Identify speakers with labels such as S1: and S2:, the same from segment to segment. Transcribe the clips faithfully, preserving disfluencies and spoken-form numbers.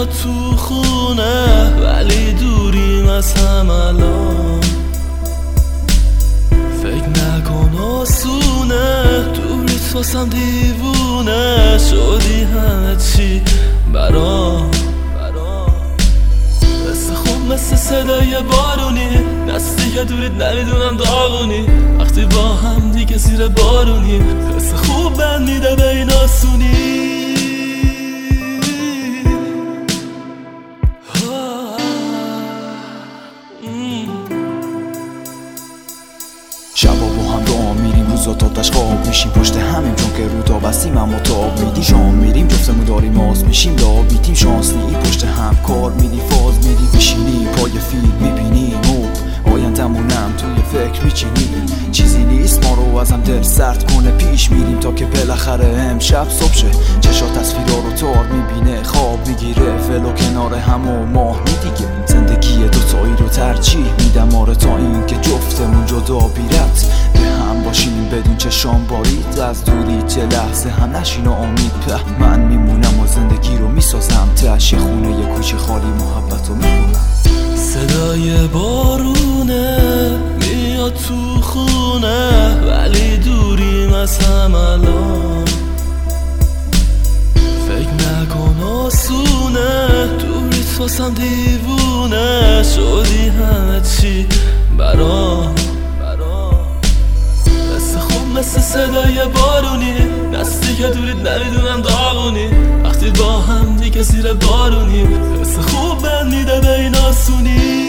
S1: میاد تو خونه ولی دوریم از هم الان. فکر نکن آسونه دوریت واسم دیوونه شدی همه چی برام. مثل خوب مثل صدای بارونی نستی که دوریت نمیدونم داغونی وقتی با هم دیگه زیر بارونی مثل خوب بند میده به این آسونی.
S2: شبا با هم راه میریم روزا تا تشخاب میشیم پشت همیم چون که رو تا بستیم اما تاب میدیم شام میریم جفتمون داریم آز میشیم لاب بیتیم شانس نی پشت هم کار میدیم فاز میدیم بشینی پای فیلم میبینیم و آیندمونم توی فکر میچینیم چیزی نیست ما رو ازم دل سرد کنه پیش میریم تا که بالاخره امشب صبح شه چشا تصویرا رو تار میبینه خواب میگیره فلو کنار هم و ماه میدیگه زندگی دوتایی رو ترجیح میدم آره تا این که جفتمون جدا بیرت به هم باشیم بدون چشام بارید از دوری چه لحظه هم نشین و امید په من میمونم و زندگی رو میسازم تش یه خونه یه کوچه خالی محبت رو میکنم.
S1: صدای بارونه میاد تو خونه ولی دوریم از هم الان. فکر نکن آسونه دوریت واسم دیوونه شدی همه چی برام. مثل خوب مثل صدای بارونی نستی که دوریت نمیدونم داغونی وقتی با هم دیگه زیر بارونی مثل خوب بند میده به این آسونی.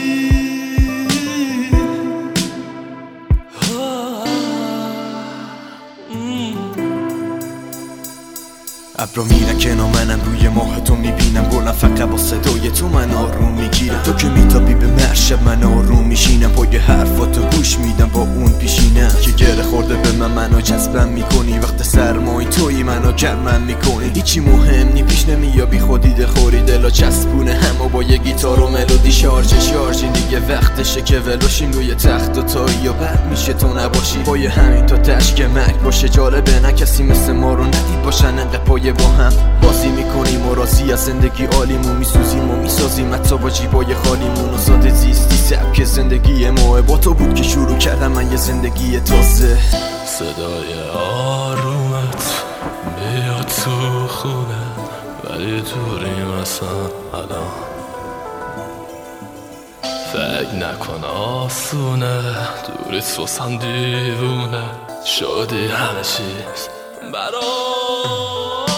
S3: ابرا میرن کنار منم روی ماه تو میبینم گلم فقط با صدای تو من آروم میگیرم تو که میتابی به مرشب من آروم میشینم پای حرفاتو گوش میدم با اون پیشینم که گره خورده به من منو جذبم میکنی وقت سرمای توی منو گرمم میکنی هیچی مهم نی پیش نمیابی خودی دخوری دلا چسبونه همو با یه گیتار و ملودی شارژ شارژی دیگه وقتشه که ولوشیم روی تخت و تایی و بعد میشه تو نباشی پای همین تا تشک مرگ باشه جالبه نه کسی مثل ما رو ندید باشن انقدر پای با هم بازی میکنیم و راضی از زندگی عالیمون میسوزیم و میسازیم حتی با جیبای خالیمون و ساده زیستی سبک زندگی ما با تو بود که شروع کردم من یه زندگی تازه.
S1: صدای آرومت بیاد تو خونه ولی دوریم از هم الان. فکر نکن آسونه دوریت واسم دیوونه شدی همه چیز برام.